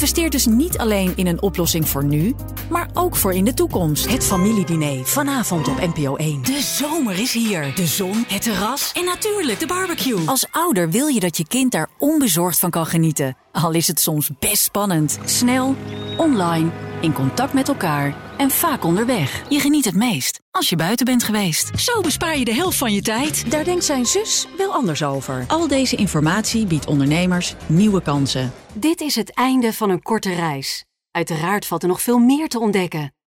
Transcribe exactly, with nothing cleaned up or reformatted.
Investeer dus niet alleen in een oplossing voor nu, maar ook voor in de toekomst. Het familiediner vanavond op N P O één. De zomer is hier. De zon, het terras en natuurlijk de barbecue. Als ouder wil je dat je kind daar onbezorgd van kan genieten. Al is het soms best spannend. Snel, online, in contact met elkaar en vaak onderweg. Je geniet het meest als je buiten bent geweest. Zo bespaar je de helft van je tijd. Daar denkt zijn zus wel anders over. Al deze informatie biedt ondernemers nieuwe kansen. Dit is het einde van een korte reis. Uiteraard valt er nog veel meer te ontdekken.